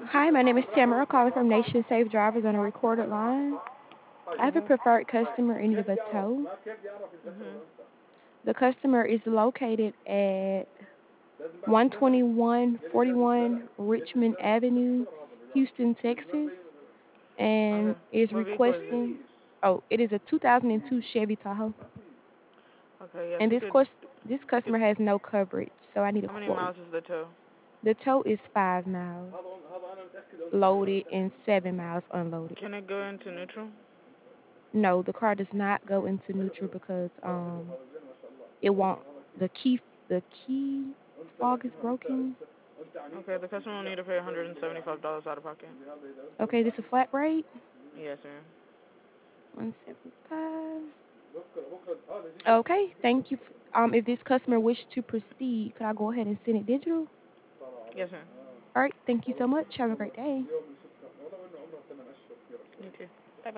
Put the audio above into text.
Hi, my name is Tamara calling from Nation Safe Drivers on a recorded line. I have a Mhm. preferred customer in need of a tow. Mhm. The customer is located at 12141 Richmond Avenue, Houston, Texas, and Okay. is What vehicle is it? requesting. Oh, it is a 2002 Chevy Tahoe, Okay. Yes, and you this could. course this Could customer has no coverage, so I need a how many quote. miles is the tow? The tow is 5 miles loaded and 7 miles unloaded. Can it go into neutral? No, the car does not go into neutral because it won't the key fog is broken. Okay. The customer will need to pay $175 out of pocket. Okay, this is a flat rate. Yes, ma'am. 175. Okay, thank you. If this customer wish to proceed, could I go ahead and send it digital? Yes, ma'am. All right, thank you so much. Have a great day. You too. Bye bye.